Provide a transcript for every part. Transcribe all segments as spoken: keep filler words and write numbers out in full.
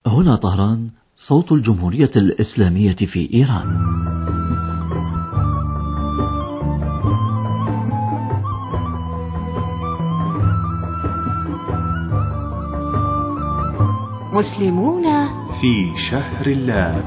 هنا طهران، صوت الجمهورية الإسلامية في إيران. مسلمون في شهر الله.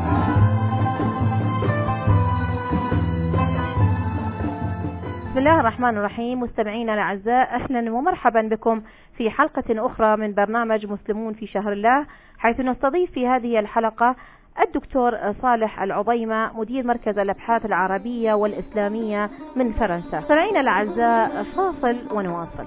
بسم الله الرحمن الرحيم. مستمعينا الأعزاء، أهلا ومرحبا بكم في حلقة أخرى من برنامج مسلمون في شهر الله، حيث نستضيف في هذه الحلقة الدكتور صالح العظيمة، مدير مركز الأبحاث العربية والإسلامية من فرنسا. مستمعينا الأعزاء، فاصل ونواصل.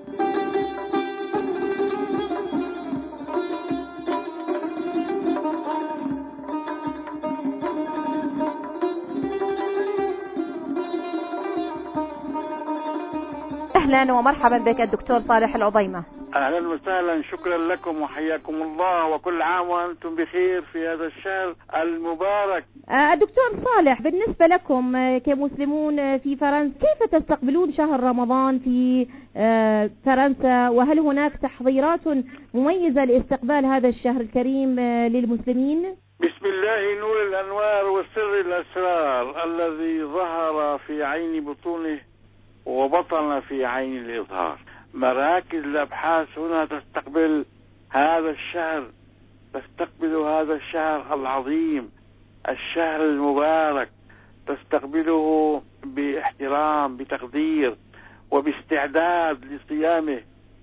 أهلا ومرحبا بك الدكتور صالح العظيمة. أهلا وسهلا، شكرا لكم وحياكم الله، وكل عام وأنتم بخير في هذا الشهر المبارك. الدكتور صالح، بالنسبة لكم كمسلمون في فرنسا، كيف تستقبلون شهر رمضان في فرنسا؟ وهل هناك تحضيرات مميزة لاستقبال هذا الشهر الكريم للمسلمين؟ بسم الله نور الأنوار وسر الأسرار الذي ظهر في عين بطونه وبطن في عين الإظهار. مراكز الأبحاث هنا تستقبل هذا الشهر، تستقبل هذا الشهر العظيم، الشهر المبارك، تستقبله باحترام، بتقدير، وباستعداد لصيامه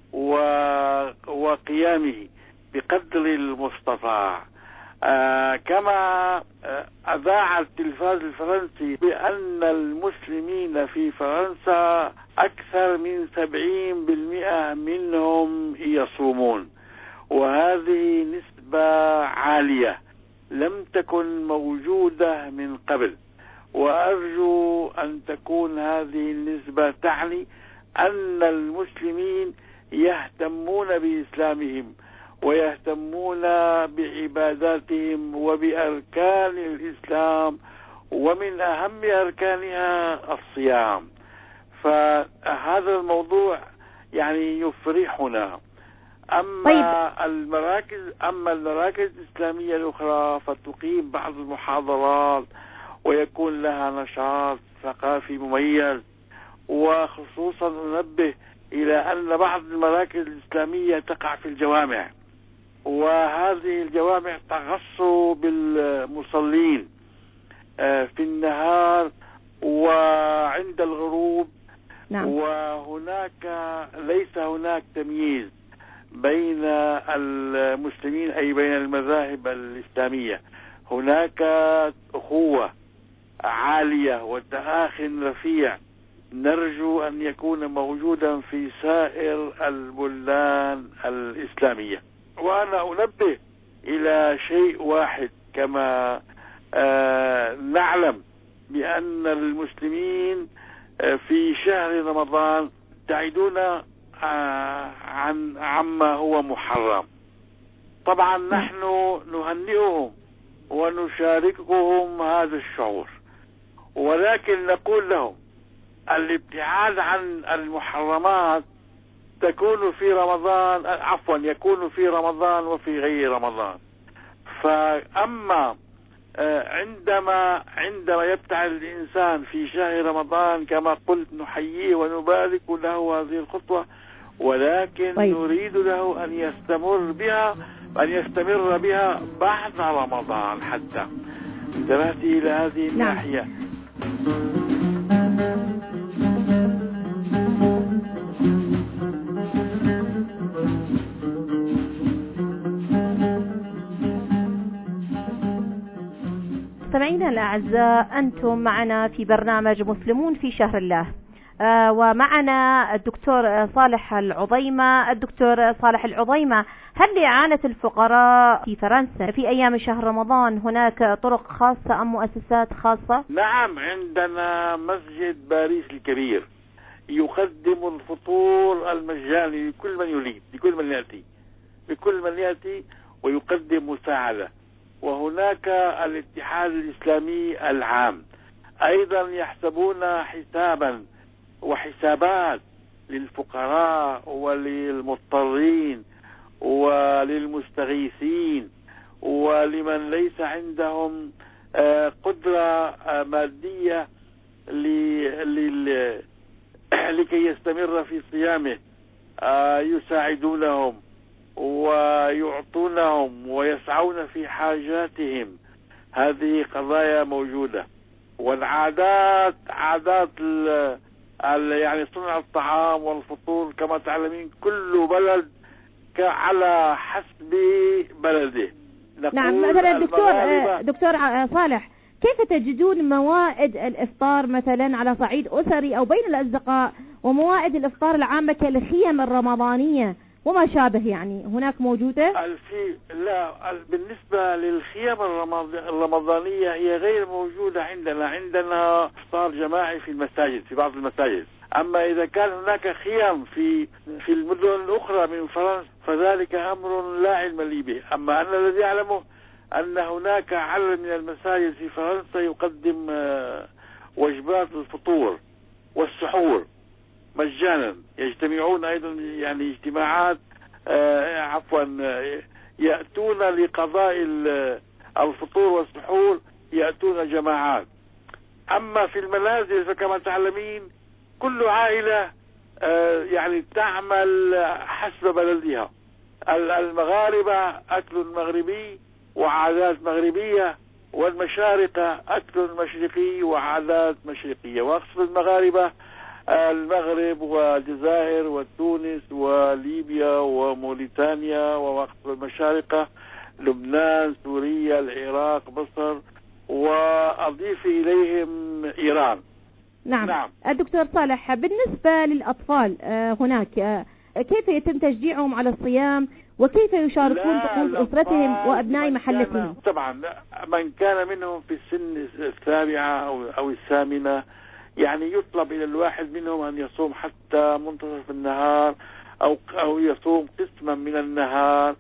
وقيامه بقدر المستطاع. آه كما آه أذاع التلفاز الفرنسي بأن المسلمين في فرنسا أكثر من سبعين بالمئة منهم يصومون، وهذه نسبة عالية لم تكن موجودة من قبل، وأرجو أن تكون هذه النسبة تعني أن المسلمين يهتمون بإسلامهم ويهتمون بعباداتهم وبأركان الإسلام، ومن أهم أركانها الصيام. فهذا الموضوع يعني يفرحنا. أما طيب. المراكز أما المراكز الإسلامية الأخرى فتقيم بعض المحاضرات ويكون لها نشاط ثقافي مميز، وخصوصا ننبه إلى أن بعض المراكز الإسلامية تقع في الجوامع، وهذه الجوامع تغص بالمصلين في النهار وعند الغروب. نعم. وهناك ليس هناك تمييز بين المسلمين أي بين المذاهب الإسلامية، هناك أخوة عالية وتآخٍ رفيع نرجو أن يكون موجودا في سائر البلدان الإسلامية. وأنا أنبه إلى شيء واحد، كما آه نعلم بأن المسلمين آه في شهر رمضان يبتعدون آه عن عما هو محرم. طبعا نحن نهنئهم ونشاركهم هذا الشعور، ولكن نقول لهم الابتعاد عن المحرمات تكون في رمضان، عفوا يكون في رمضان وفي غير رمضان. فأما عندما عندما يبتعد الإنسان في شهر رمضان كما قلت نحييه ونبارك له هذه الخطوة، ولكن طيب. نريد له أن يستمر بها أن يستمر بها بعد رمضان. حتى انتبهت إلى هذه الناحية. مستمعينا الأعزاء، أنتم معنا في برنامج مسلمون في شهر الله، آه ومعنا الدكتور صالح العظيمة. الدكتور صالح العظيمة، هل لإعانة الفقراء في فرنسا في أيام شهر رمضان هناك طرق خاصة أم مؤسسات خاصة؟ نعم، عندنا مسجد باريس الكبير يقدم الفطور المجاني لكل من يريد، لكل من يأتي لكل من يأتي ويقدم مساعدة. وهناك الاتحاد الإسلامي العام أيضا يحسبون حسابا وحسابات للفقراء وللمضطرين وللمستغيثين ولمن ليس عندهم قدرة مادية لكي يستمر في صيامه يساعدونهم ويعطونهم ويسعون في حاجاتهم. هذه قضايا موجودة. والعادات عادات يعني صنع الطعام والفطور كما تعلمين كل بلد على حسب بلده. نعم مثلا دكتور دكتور صالح، كيف تجدون موائد الإفطار مثلا على صعيد أسري أو بين الأصدقاء وموائد الإفطار العامة كالخيم الرمضانية وما شابه؟ يعني هناك موجودة؟ الفي لا بالنسبة للخيم الرمضانية هي غير موجودة عندنا. عندنا إفطار جماعي في المساجد في بعض المساجد. أما إذا كان هناك خيام في في المدن الأخرى من فرنسا فذلك أمر لا علم لي به. أما أنا الذي أعلمه أن هناك عدد من المساجد في فرنسا يقدم وجبات الفطور والسحور مجانا. يجتمعون أيضا يعني اجتماعات آه عفوا يأتون لقضاء الفطور والسحور، يأتون جماعات. أما في المنازل فكما تعلمين كل عائلة آه يعني تعمل حسب بلدها. المغاربة أكل مغربي وعادات مغربية، والمشارقة أكل مشرقي وعادات مشرقية. وأقصد المغاربة المغرب والجزائر وتونس وليبيا وموريتانيا، وأقصد المشارقة لبنان سوريا العراق مصر، وأضيف إليهم إيران. نعم, نعم. الدكتور صالح، بالنسبة للأطفال هناك كيف يتم تشجيعهم على الصيام وكيف يشاركون طقوس أسرتهم وأبناء محلتهم؟ طبعا من كان منهم في السن السابعة أو, أو الثامنة يعني يطلب إلى الواحد منهم أن يصوم حتى منتصف النهار أو أو يصوم قسما من النهار،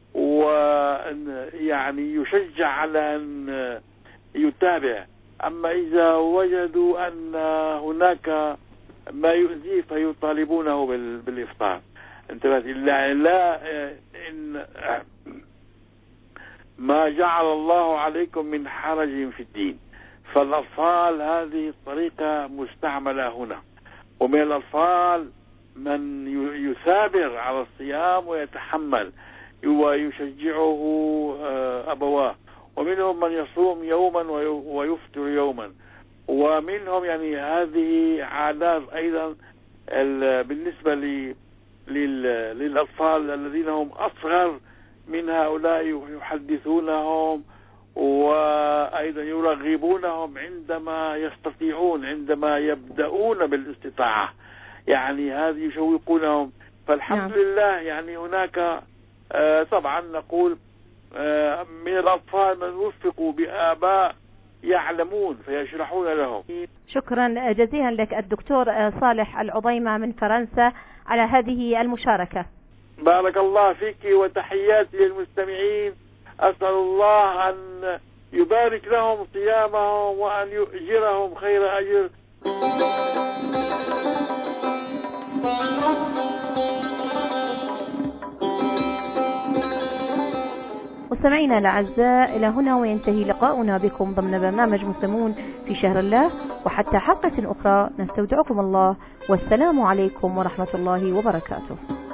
ويعني يشجع على أن يتابع. أما إذا وجدوا أن هناك ما يؤذيه فيطالبونه بالإفطار. انتبهت إلا لا إن ما جعل الله عليكم من حرج في الدين. فالأطفال هذه الطريقة مستعملة هنا، ومن الأطفال من يثابر على الصيام ويتحمل ويشجعه أبواه، ومنهم من يصوم يوما ويفطر يوما، ومنهم يعني هذه عادات أيضا بالنسبة للأطفال الذين هم أصغر من هؤلاء يحدثونهم وأيضا يرغبونهم عندما يستطيعون، عندما يبدأون بالاستطاعة، يعني هذه يشوقونهم. فالحمد نعم. لله يعني هناك آه طبعا نقول آه من الأطفال من وفقوا بآباء يعلمون فيشرحون لهم. شكرا جزيلا لك الدكتور صالح العضيمة من فرنسا على هذه المشاركة. بارك الله فيك وتحياتي للمستمعين. أسأل الله أن يبارك لهم صيامهم وأن يؤجرهم خير أجر. مستمعينا الأعزاء، إلى هنا وينتهي لقاؤنا بكم ضمن برنامج مسلمون في شهر الله، وحتى حلقة أخرى نستودعكم الله، والسلام عليكم ورحمة الله وبركاته.